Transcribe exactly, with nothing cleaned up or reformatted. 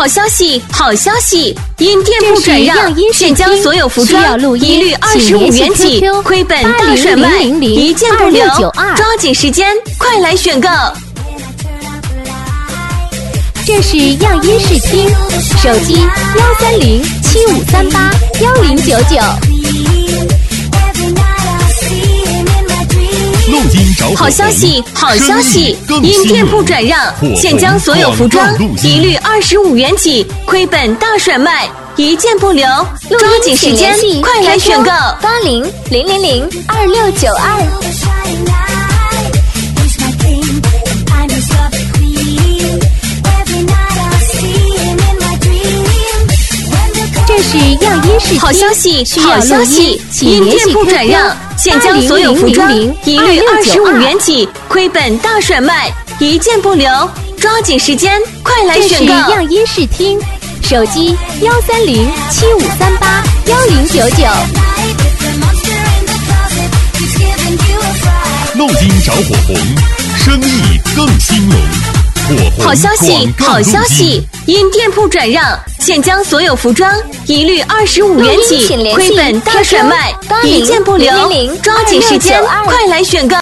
好消息，好消息！因店铺转让，现将所有服装一律二十五元起，亏本大甩卖，一件不留，抓紧时间，快来选购！ 这是样音视听，手机幺三零七五三八幺零九九。 录音找好消息，好消息！因店铺转让，现将所有服装一律二十五元起，亏本大甩卖，一件不留，抓紧时间，快来选购！ 八零零零零二六九二。这是样音视听， 好消息，好消息！因店铺转让，现将所有服装一律二十五元起，亏本大甩卖，一件不留，抓紧时间，快来选购！ 这是样音视听，手机幺三零七五三八幺零九九。 录音找火红，生意更兴隆。 好消息，好消息！因店铺转让，现将所有服装一律二十五元起，亏本大甩卖，一件不留，抓紧时间，快来选购！